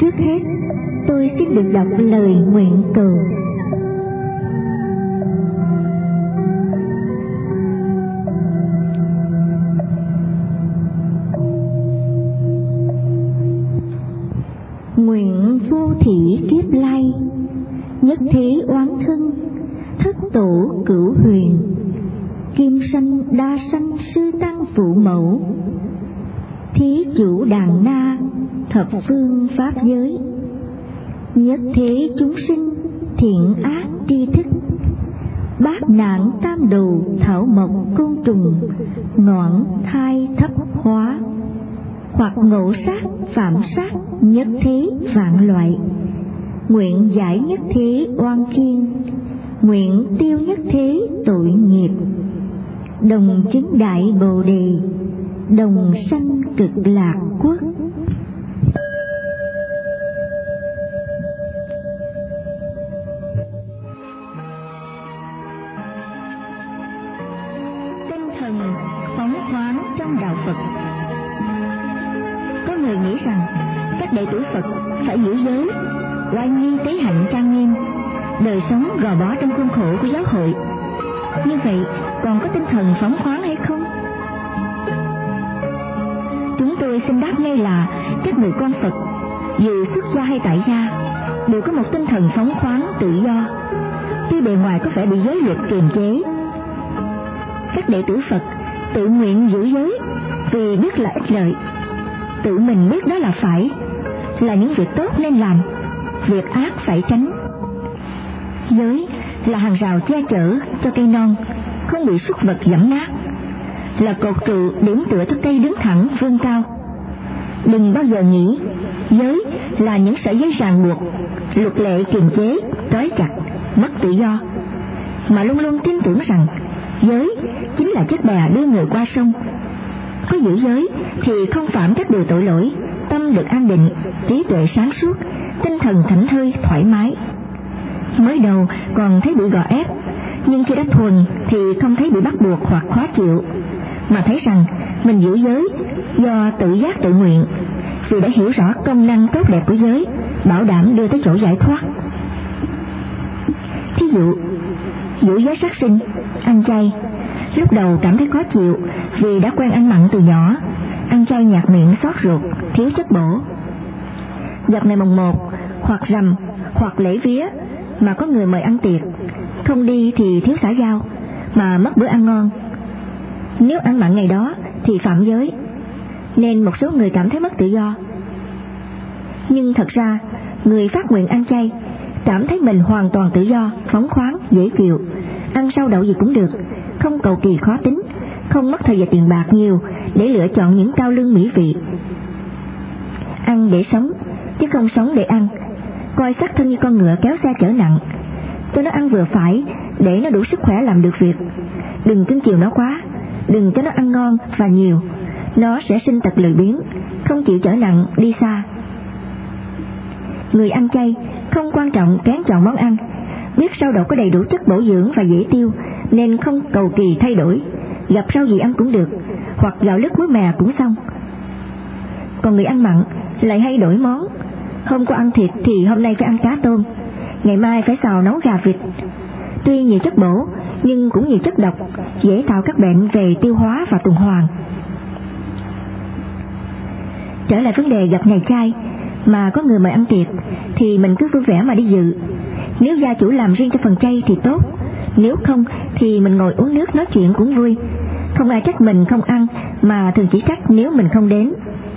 trước hết tôi xin được đọc lời nguyện cầu. Nguyện vô thị kiếp lai, nhất thế oán thân, thất tổ cửu huyền, kim sanh đa sanh sư tăng phụ mẫu, thí chủ đàn na thập phương pháp giới, nhất thế chúng sinh thiện ác tri thức, bát nạn tam đồ thảo mộc côn trùng, noãn thai thấp hóa, hoặc ngộ sát phạm sát nhất thế vạn loại, nguyện giải nhất thế oan khiên, nguyện tiêu nhất thế tội nghiệp, đồng chứng đại bồ đề, đồng sanh cực lạc quốc. Tinh thần phóng khoáng trong đạo Phật. Có người nghĩ rằng các đệ tử Phật phải giữ giới, oai nghi tế hạnh trang nghiêm, đời sống gò bó trong khuôn khổ của giáo hội. Như vậy còn có tinh thần phóng khoáng hay không? Chúng tôi xin đáp ngay là các người con Phật, dù xuất gia hay tại gia, đều có một tinh thần phóng khoáng tự do, tuy bề ngoài có vẻ bị giới luật kiềm chế. Các đệ tử Phật tự nguyện giữ giới vì biết là ích lợi, tự mình biết đó là phải, là những việc tốt nên làm, việc ác phải tránh. Giới là hàng rào che chở cho cây non không bị súc vật giẫm nát, là cột trụ điểm tựa cho cây đứng thẳng vươn cao. Đừng bao giờ nghĩ giới là những sợi dây ràng buộc, luật lệ kiềm chế, trói chặt, mất tự do, mà luôn luôn tin tưởng rằng giới chính là chiếc bè đưa người qua sông. Có giữ giới thì không phạm các điều tội lỗi, tâm được an định, trí tuệ sáng suốt, tinh thần thảnh thơi thoải mái. Mới đầu còn thấy bị gò ép, nhưng khi đã thuần thì không thấy bị bắt buộc hoặc khó chịu, mà thấy rằng mình giữ giới do tự giác tự nguyện, vì đã hiểu rõ công năng tốt đẹp của giới, bảo đảm đưa tới chỗ giải thoát. Thí dụ, giữ giới sát sinh, ăn chay, lúc đầu cảm thấy khó chịu vì đã quen ăn mặn từ nhỏ, ăn chay nhạt miệng xót ruột, thiếu chất bổ. Gặp ngày mồng 1 hoặc rằm hoặc lễ vía mà có người mời ăn tiệc, không đi thì thiếu xã giao, mà mất bữa ăn ngon. Nếu ăn mặn ngày đó thì phạm giới, nên một số người cảm thấy mất tự do. Nhưng thật ra người phát nguyện ăn chay cảm thấy mình hoàn toàn tự do, phóng khoáng, dễ chịu, ăn rau đậu gì cũng được, không cầu kỳ khó tính, không mất thời giờ tiền bạc nhiều để lựa chọn những cao lương mỹ vị. Ăn để sống chứ không sống để ăn, coi xác thân như con ngựa kéo xe chở nặng, cho nó ăn vừa phải để nó đủ sức khỏe làm được việc. Đừng cưng chiều nó quá, đừng cho nó ăn ngon và nhiều, nó sẽ sinh tật lười biếng, không chịu chở nặng đi xa. Người ăn chay không quan trọng kén chọn món ăn, biết rau đậu có đầy đủ chất bổ dưỡng và dễ tiêu, nên không cầu kỳ thay đổi, gặp rau gì ăn cũng được, hoặc gạo lứt muối mè cũng xong. Còn người ăn mặn lại hay đổi món, hôm có ăn thịt thì hôm nay phải ăn cá tôm, ngày mai phải xào nấu gà vịt. Tuy nhiều chất bổ nhưng cũng nhiều chất độc, dễ tạo các bệnh về tiêu hóa và tuần hoàn. Trở lại vấn đề gặp ngày chay mà có người mời ăn tiệc thì mình cứ vui vẻ mà đi dự. Nếu gia chủ làm riêng cho phần chay thì tốt, nếu không thì mình ngồi uống nước nói chuyện cũng vui. Không ai trách mình không ăn, mà thường chỉ trách nếu mình không đến.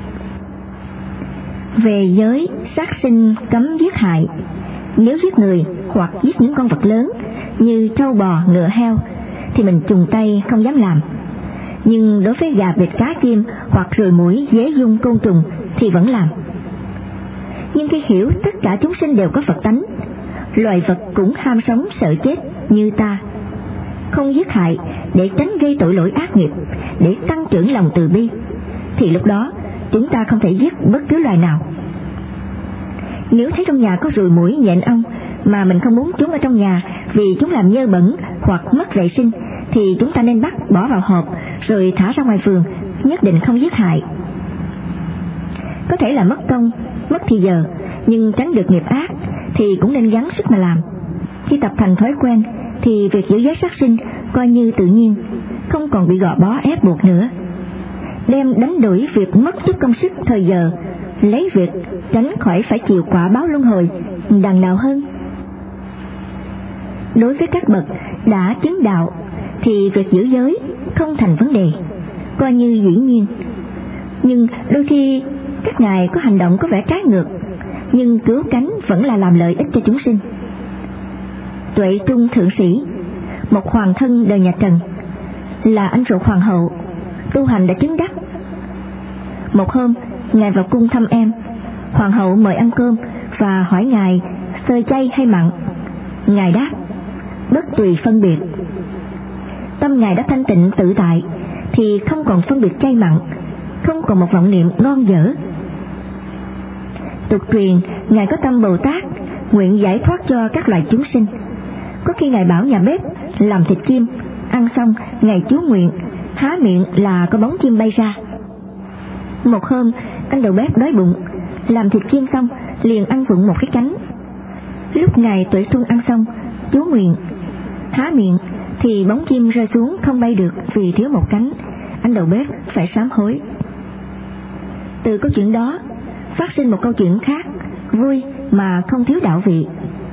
Về giới sát sinh cấm giết hại, nếu giết người hoặc giết những con vật lớn như trâu bò, ngựa, heo thì mình chùng tay không dám làm. Nhưng đối với gà, vịt, cá, chim hoặc ruồi, muỗi, dế dung, côn trùng thì vẫn làm. Nhưng khi hiểu tất cả chúng sinh đều có Phật tánh, loài vật cũng ham sống sợ chết như ta, không giết hại để tránh gây tội lỗi ác nghiệp, để tăng trưởng lòng từ bi, thì lúc đó chúng ta không thể giết bất cứ loài nào. Nếu thấy trong nhà có ruồi, muỗi, nhện, ong mà mình không muốn chúng ở trong nhà vì chúng làm nhơ bẩn hoặc mất vệ sinh, thì chúng ta nên bắt bỏ vào hộp rồi thả ra ngoài vườn, nhất định không giết hại. Có thể là mất công, mất thì giờ, nhưng tránh được nghiệp ác thì cũng nên gắng sức mà làm. Khi tập thành thói quen thì việc giữ giới sát sinh coi như tự nhiên, không còn bị gò bó ép buộc nữa. Đem đánh đuổi việc mất chút công sức thời giờ, lấy việc tránh khỏi phải chịu quả báo luân hồi đằng nào hơn. Đối với các bậc đã chứng đạo thì việc giữ giới không thành vấn đề, coi như dĩ nhiên. Nhưng đôi khi các ngài có hành động có vẻ trái ngược, nhưng cứu cánh vẫn là làm lợi ích cho chúng sinh. Tuệ Trung thượng sĩ, một hoàng thân đời nhà Trần, là anh ruột hoàng hậu, tu hành đã chứng đắc. Một hôm, ngài vào cung thăm em. Hoàng hậu mời ăn cơm và hỏi ngài xơi chay hay mặn. Ngài đáp: bất tùy phân biệt. Tâm ngài đã thanh tịnh tự tại thì không còn phân biệt chay mặn, không còn một vọng niệm ngon dở. Tục truyền ngài có tâm Bồ Tát, nguyện giải thoát cho các loài chúng sinh. Có khi ngài bảo nhà bếp làm thịt chim, ăn xong ngài chú nguyện, há miệng là có bóng chim bay ra. Một hôm, anh đầu bếp đói bụng, làm thịt chim xong liền ăn vụng một cái cánh. Lúc ngài Tuệ Trung ăn xong, chú nguyện, há miệng thì bóng chim rơi xuống không bay được vì thiếu một cánh. Anh đầu bếp phải sám hối. Từ câu chuyện đó phát sinh một câu chuyện khác, vui mà không thiếu đạo vị.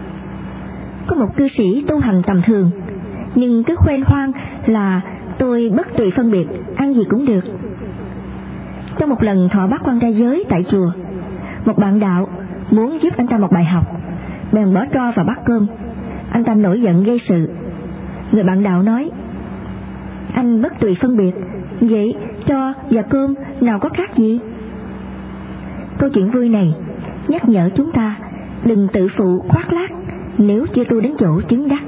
Có một cư sĩ tu hành tầm thường, nhưng cứ khoe khoang là tôi bất tùy phân biệt, ăn gì cũng được. Trong một lần thọ bát quan trai giới tại chùa, một bạn đạo muốn giúp anh ta một bài học, bèn bỏ tro vào bát cơm. Anh ta nổi giận gây sự. Người bạn đạo nói: anh bất tùy phân biệt, vậy tro và cơm nào có khác gì? Câu chuyện vui này nhắc nhở chúng ta đừng tự phụ khoác lác nếu chưa tu đến chỗ chứng đắc.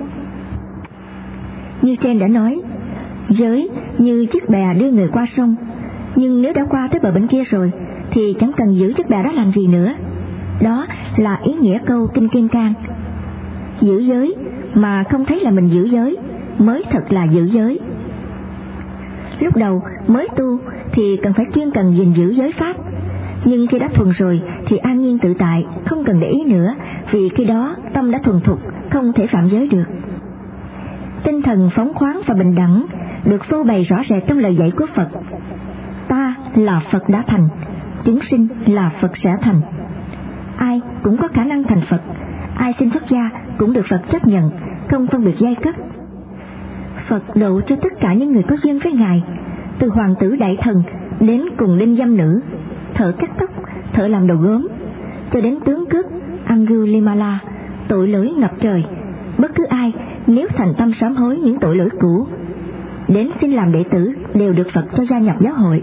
Như trên đã nói, giới như chiếc bè đưa người qua sông, nhưng nếu đã qua tới bờ bên kia rồi thì chẳng cần giữ chiếc bè đó làm gì nữa. Đó là ý nghĩa câu Kinh Kim Cang. Giữ giới mà không thấy là mình giữ giới mới thật là giữ giới. Lúc đầu mới tu thì cần phải chuyên cần gìn giữ giới pháp, nhưng khi đã thuần rồi thì an nhiên tự tại, không cần để ý nữa, vì khi đó tâm đã thuần thục, không thể phạm giới được. Tinh thần phóng khoáng và bình đẳng được phô bày rõ rệt trong lời dạy của Phật. Ta là Phật đã thành, chúng sinh là Phật sẽ thành. Ai cũng có khả năng thành Phật, ai xin xuất gia cũng được Phật chấp nhận, không phân biệt giai cấp. Phật độ cho tất cả những người có duyên với Ngài, từ hoàng tử đại thần đến cùng đinh dâm nữ, thợ cắt tóc, thợ làm đồ gốm, cho đến tướng cướp Angulimala, tội lỗi ngập trời. Bất cứ ai nếu thành tâm sám hối những tội lỗi cũ, đến xin làm đệ tử đều được Phật cho gia nhập giáo hội.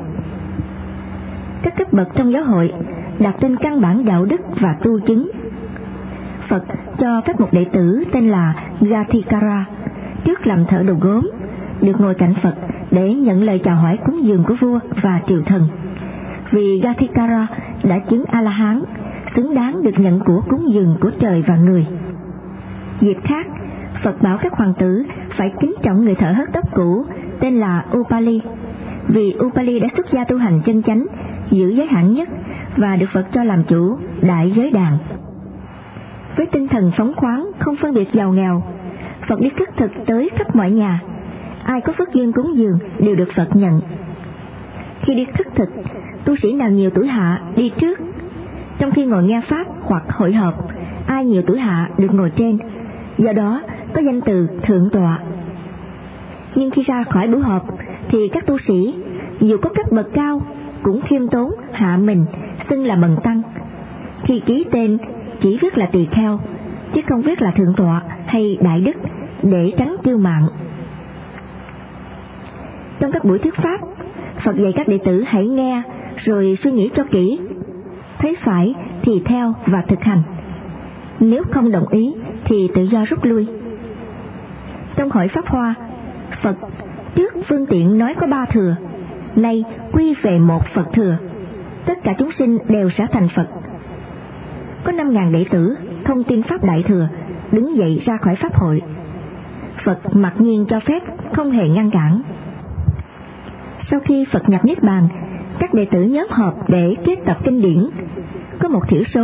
Các cấp bậc trong giáo hội đặt trên căn bản đạo đức và tu chứng. Phật cho phép một đệ tử tên là Gathikara trước làm thợ đồ gốm được ngồi cạnh Phật để nhận lời chào hỏi cúng dường của vua và triều thần. Vì Gathikara đã chứng A-la-hán, xứng đáng được nhận của cúng dường của trời và người. Dịp khác, Phật bảo các hoàng tử phải kính trọng người thợ hớt tóc cũ tên là Upali, vì Upali đã xuất gia tu hành chân chánh, giữ giới hạng nhất và được Phật cho làm chủ đại giới đàn. Với tinh thần phóng khoáng, không phân biệt giàu nghèo, Phật đi khất thực tới khắp mọi nhà. Ai có phước duyên cúng dường đều được Phật nhận. Khi đi khất thực, tu sĩ nào nhiều tuổi hạ đi trước. Trong khi ngồi nghe pháp hoặc hội họp, ai nhiều tuổi hạ được ngồi trên, do đó có danh từ thượng tọa. Nhưng khi ra khỏi buổi họp thì các tu sĩ dù có cấp bậc cao cũng khiêm tốn hạ mình, xưng là bần tăng. Khi ký tên chỉ viết là tỳ kheo, chứ không viết là thượng tọa hay đại đức, để tránh kiêu mạn. Trong các buổi thuyết pháp, Phật dạy các đệ tử hãy nghe rồi suy nghĩ cho kỹ, thấy phải thì theo và thực hành, nếu không đồng ý thì tự do rút lui. Trong hội Pháp Hoa, Phật trước phương tiện nói có 3 thừa, nay quy về một Phật thừa, tất cả chúng sinh đều sẽ thành Phật. Có 5.000 đệ tử không tin pháp đại thừa đứng dậy ra khỏi pháp hội. Phật mặc nhiên cho phép, không hề ngăn cản. Sau khi Phật nhập niết bàn, các đệ tử nhóm họp để kết tập kinh điển. Có một thiểu số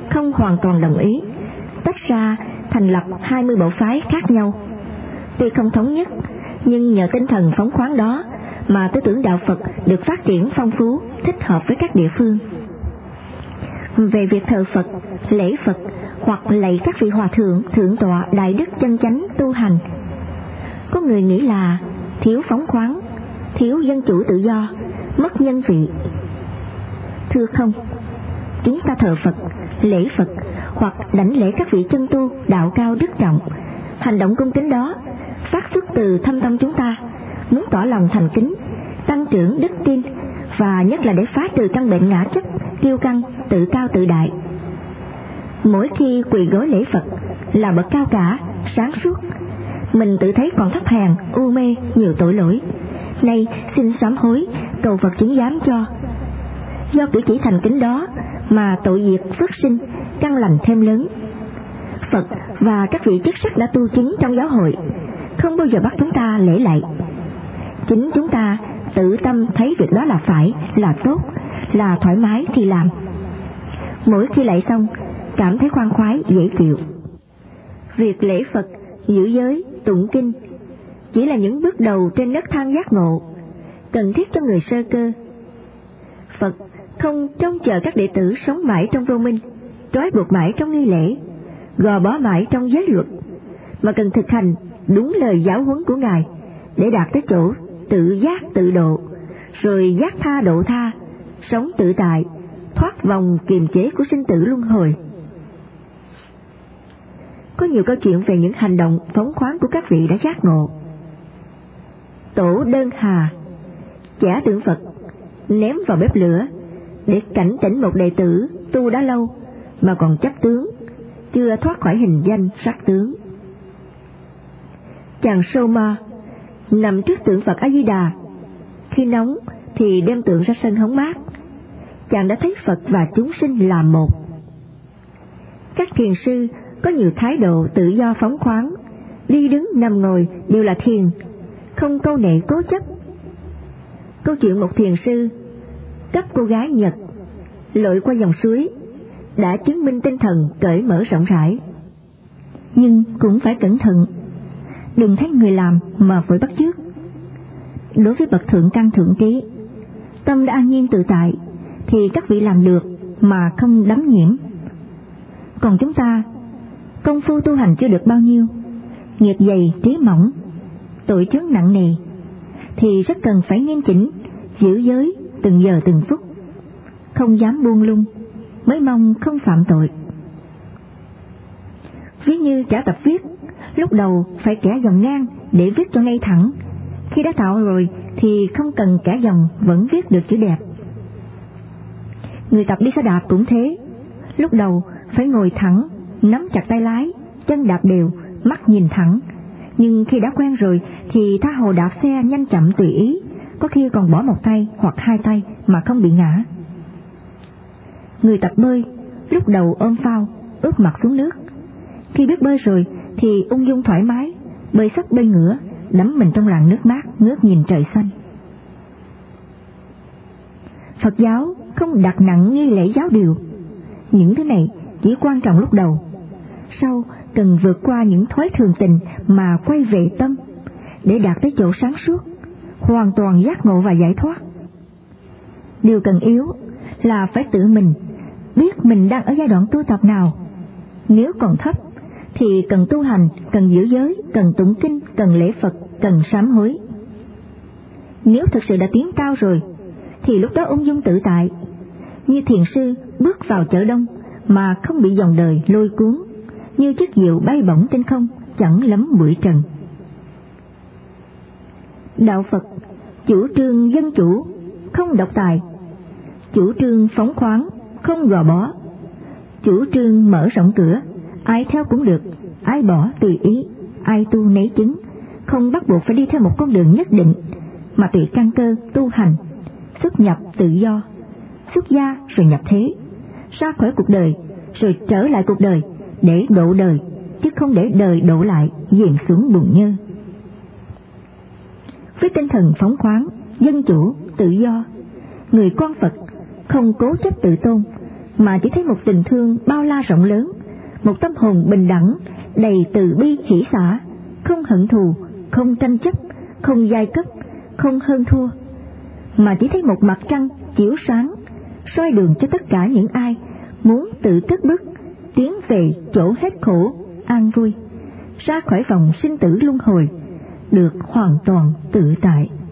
không hoàn toàn đồng ý, tách ra thành lập 20 bộ phái khác nhau. Tuy không thống nhất, nhưng nhờ tinh thần phóng khoáng đó mà tư tưởng đạo Phật được phát triển phong phú, thích hợp với các địa phương. Về việc thờ Phật, lễ Phật hoặc lạy các vị hòa thượng, thượng tọa, đại đức chân chánh tu hành, có người nghĩ là thiếu phóng khoáng, thiếu dân chủ tự do, mất nhân vị. Thưa không, chúng ta thờ Phật, lễ Phật hoặc đảnh lễ các vị chân tu đạo cao đức trọng. Hành động cung kính đó phát xuất từ thâm tâm chúng ta, muốn tỏ lòng thành kính, tăng trưởng đức tin, và nhất là để phá trừ căn bệnh ngã chấp, kiêu căng, tự cao tự đại. Mỗi khi quỳ gối lễ Phật là bậc cao cả, sáng suốt, mình tự thấy còn thấp hèn, u mê, nhiều tội lỗi. Nay xin sám hối, cầu Phật chứng giám cho. Do cử chỉ thành kính đó mà tội diệt phước sinh, căn lành thêm lớn. Phật và các vị chức sắc đã tu chứng trong giáo hội không bao giờ bắt chúng ta lễ lạy. Chính chúng ta tự tâm thấy việc đó là phải, là tốt, là thoải mái thì làm. Mỗi khi lạy xong cảm thấy khoan khoái, dễ chịu. Việc lễ Phật, giữ giới, tụng kinh chỉ là những bước đầu trên nấc thang giác ngộ, cần thiết cho người sơ cơ. Phật không trông chờ các đệ tử sống mãi trong vô minh, trói buộc mãi trong nghi lễ, gò bó mãi trong giới luật, mà cần thực hành đúng lời giáo huấn của Ngài để đạt tới chỗ tự giác tự độ, rồi giác tha độ tha, sống tự tại, thoát vòng kiềm chế của sinh tử luân hồi. Có nhiều câu chuyện về những hành động phóng khoáng của các vị đã giác ngộ. Tổ Đơn Hà chả tượng Phật ném vào bếp lửa để cảnh tỉnh một đệ tử tu đã lâu mà còn chấp tướng, chưa thoát khỏi hình danh sắc tướng. Chàng Soma nằm trước tượng Phật A Di Đà, khi nóng thì đem tượng ra sân hóng mát. Chàng đã thấy Phật và chúng sinh là một. Các thiền sư có nhiều thái độ tự do phóng khoáng, đi đứng nằm ngồi đều là thiền, không câu nệ cố chấp. Câu chuyện một thiền sư cấp cô gái Nhật lội qua dòng suối đã chứng minh tinh thần cởi mở rộng rãi. Nhưng cũng phải cẩn thận, đừng thấy người làm mà vội bắt chước. Đối với bậc thượng căn thượng trí, tâm đã an nhiên tự tại, thì các vị làm được mà không đắm nhiễm. Còn chúng ta, công phu tu hành chưa được bao nhiêu, nghiệp dày trí mỏng, tội chướng nặng nề, thì rất cần phải nghiêm chỉnh, giữ giới từng giờ từng phút, không dám buông lung, mới mong không phạm tội. Ví như trả tập viết, lúc đầu phải kẻ dòng ngang để viết cho ngay thẳng, khi đã thạo rồi thì không cần kẻ dòng vẫn viết được chữ đẹp. Người tập đi xe đạp cũng thế, lúc đầu phải ngồi thẳng, nắm chặt tay lái, chân đạp đều, mắt nhìn thẳng, nhưng khi đã quen rồi thì tha hồ đạp xe nhanh chậm tùy ý, có khi còn bỏ một tay hoặc hai tay mà không bị ngã. Người tập bơi, lúc đầu ôm phao, ướp mặt xuống nước, khi biết bơi rồi thì ung dung thoải mái, bơi sấp bơi ngửa, đắm mình trong làn nước mát, ngước nhìn trời xanh. Phật giáo không đặt nặng nghi lễ giáo điều, những thứ này chỉ quan trọng lúc đầu, sau cần vượt qua những thói thường tình mà quay về tâm, để đạt tới chỗ sáng suốt, hoàn toàn giác ngộ và giải thoát. Điều cần yếu là phải tự mình biết mình đang ở giai đoạn tu tập nào. Nếu còn thấp thì cần tu hành, cần giữ giới, cần tụng kinh, cần lễ Phật, cần sám hối. Nếu thực sự đã tiến cao rồi thì lúc đó ung dung tự tại, như thiền sư bước vào chợ đông mà không bị dòng đời lôi cuốn, như chiếc diều bay bổng trên không, chẳng lắm bụi trần. Đạo Phật chủ trương dân chủ, không độc tài, chủ trương phóng khoáng, không gò bó, chủ trương mở rộng cửa, ai theo cũng được, ai bỏ tùy ý, ai tu nấy chứng, không bắt buộc phải đi theo một con đường nhất định, mà tùy căn cơ tu hành, xuất nhập tự do, xuất gia rồi nhập thế, ra khỏi cuộc đời rồi trở lại cuộc đời để độ đời, chứ không để đời độ lại dìm xuống bùn nhơ. Với tinh thần phóng khoáng, dân chủ, tự do, người con Phật không cố chấp tự tôn, mà chỉ thấy một tình thương bao la rộng lớn, một tâm hồn bình đẳng, đầy từ bi hỷ xả, không hận thù, không tranh chấp, không giai cấp, không hơn thua, mà chỉ thấy một mặt trăng chiếu sáng, soi đường cho tất cả những ai muốn tự cất bước tiến về chỗ hết khổ an vui, ra khỏi vòng sinh tử luân hồi, được hoàn toàn tự tại.